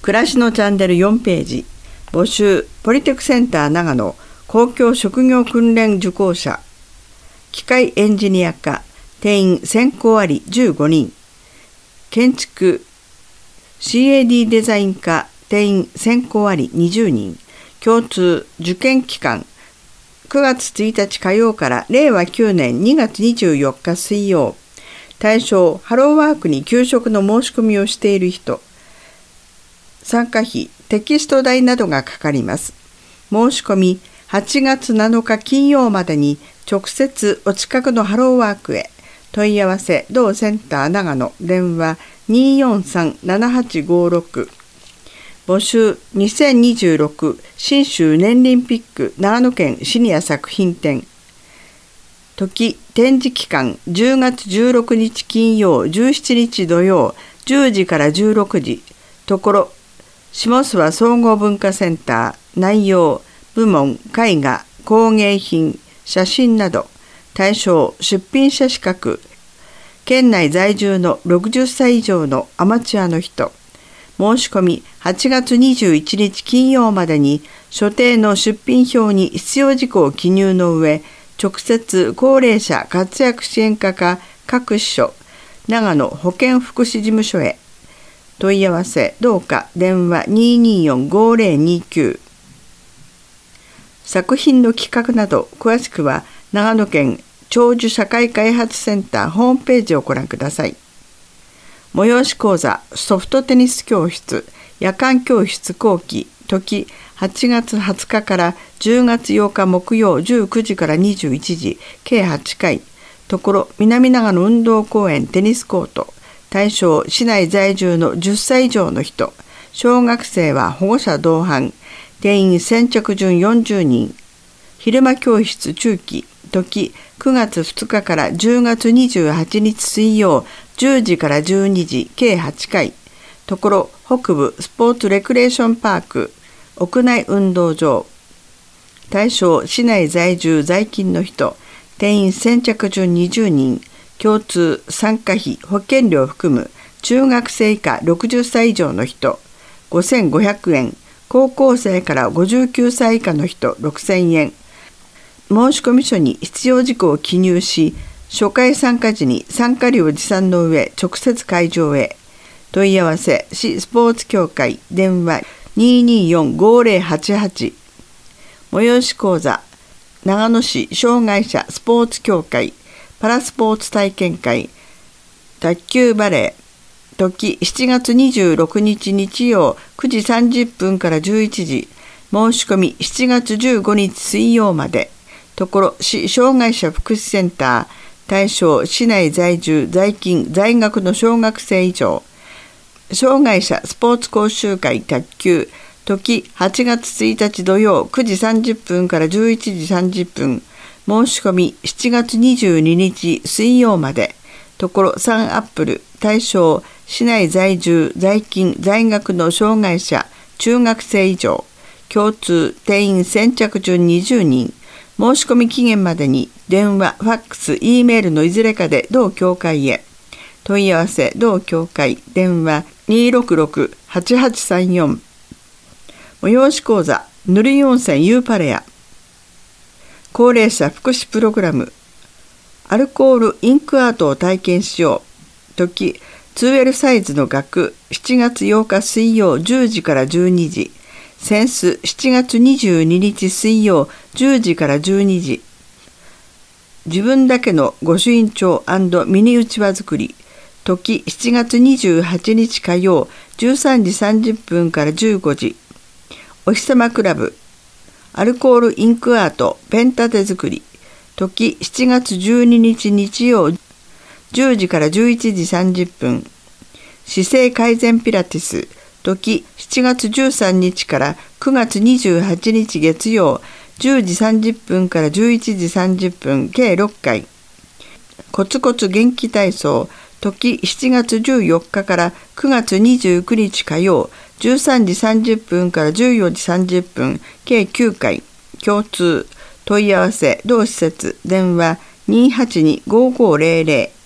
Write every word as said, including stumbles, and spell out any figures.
暮らしのチャンネルよんページ、募集、ポリテクセンター長野公共職業訓練受講者、機械エンジニア科、定員選考ありじゅうごにん、建築 シーエーディー デザイン科、定員選考ありにじゅうにん、共通受験期間くがつついたち火曜かられいわきゅうねんにがつにじゅうよっか水曜、対象ハローワークに給食の申し込みをしている人、参加費、テキスト代などがかかります。申し込みはちがつなのか金曜までに直接お近くのハローワークへ。問い合わせ同センター長野、電話 にーよんさん ななはちごろく。募集にせんにじゅうろく信州年輪ピック長野県シニア作品展。時、展示期間じゅうがつじゅうろくにち金曜、じゅうしちにち土曜、じゅうじからじゅうろくじ。ところ下諏訪総合文化センター。内容、部門、絵画、工芸品、写真など。対象、出品者資格。県内在住のろくじゅっさい以上のアマチュアの人。申し込みはちがつにじゅういちにち金曜までに所定の出品表に必要事項を記入の上、直接高齢者活躍支援課か各支所、長野保健福祉事務所へ。問い合わせ、どうか電話 にーにーよん ごーぜろにーきゅう。作品の企画など詳しくは長野県長寿社会開発センターホームページをご覧ください。催し講座、ソフトテニス教室、夜間教室後期、時はちがつはつかからじゅうがつようか木曜じゅうくじからにじゅういちじ、計はちかい。ところ南長野運動公園テニスコート。対象、市内在住のじゅっさい以上の人。小学生は保護者同伴。定員先着順よんじゅうにん。昼間教室中期。時くがつふつかからじゅうがつにじゅうはちにち水曜じゅうじからじゅうにじ、計はちかい。ところ北部スポーツレクレーションパーク。屋内運動場。対象、市内在住在勤の人。定員先着順にじゅうにん。共通、参加費、保険料を含む中学生以下ろくじゅっさい以上の人ごせんごひゃくえん、高校生からごじゅうきゅうさい以下の人ろくせんえん。申込書に必要事項を記入し、初回参加時に参加料持参の上直接会場へ。問い合わせ、市スポーツ協会、電話 にーにーよん ごーぜろはちはち。催し講座、長野市障害者スポーツ協会パラスポーツ体験会、卓球バレー。時しちがつにじゅうろくにち日曜くじさんじゅっぷんからじゅういちじ。申し込みしちがつじゅうごにち水曜まで。ところ市障害者福祉センター。対象、市内在住在勤在学の小学生以上。障害者スポーツ講習会卓球。時はちがつついたち土曜くじさんじゅっぷんからじゅういちじさんじゅっぷん。申し込みしちがつにじゅうににち水曜まで。ところさんアップル。対象、市内在住在勤在学の障害者中学生以上。共通、定員先着順にじゅうにん。申し込み期限までに電話、ファックス、Eメールのいずれかで同協会へ。問い合わせ、同協会、電話 にーろくろく はちはちさんよん。催し講座、ぬるい温泉ユーパレア。高齢者福祉プログラム。アルコールインクアートを体験しよう。時 ツーエル サイズの額。しちがつようか水曜じゅうじからじゅうにじ。センスしちがつにじゅうににち水曜じゅうじからじゅうにじ。自分だけの御朱印帳&ミニうちわ作り。時しちがつにじゅうはちにち火曜じゅうさんじさんじゅっぷんからじゅうごじ。お日様クラブ。アルコールインクアートペン立て作り。時しちがつじゅうににち日曜じゅうじからじゅういちじさんじゅっぷん。姿勢改善ピラティス。時しちがつじゅうさんにちからくがつにじゅうはちにち月曜じゅうじさんじゅっぷんからじゅういちじさんじゅっぷん、計ろっかい。コツコツ元気体操。時しちがつじゅうよっかからくがつにじゅうくにち火曜じゅうさんじさんじゅっぷんからじゅうよじさんじゅっぷん、計きゅうかい。共通。問い合わせ、同施設、電話 にーはちに ごーごーぜろぜろ。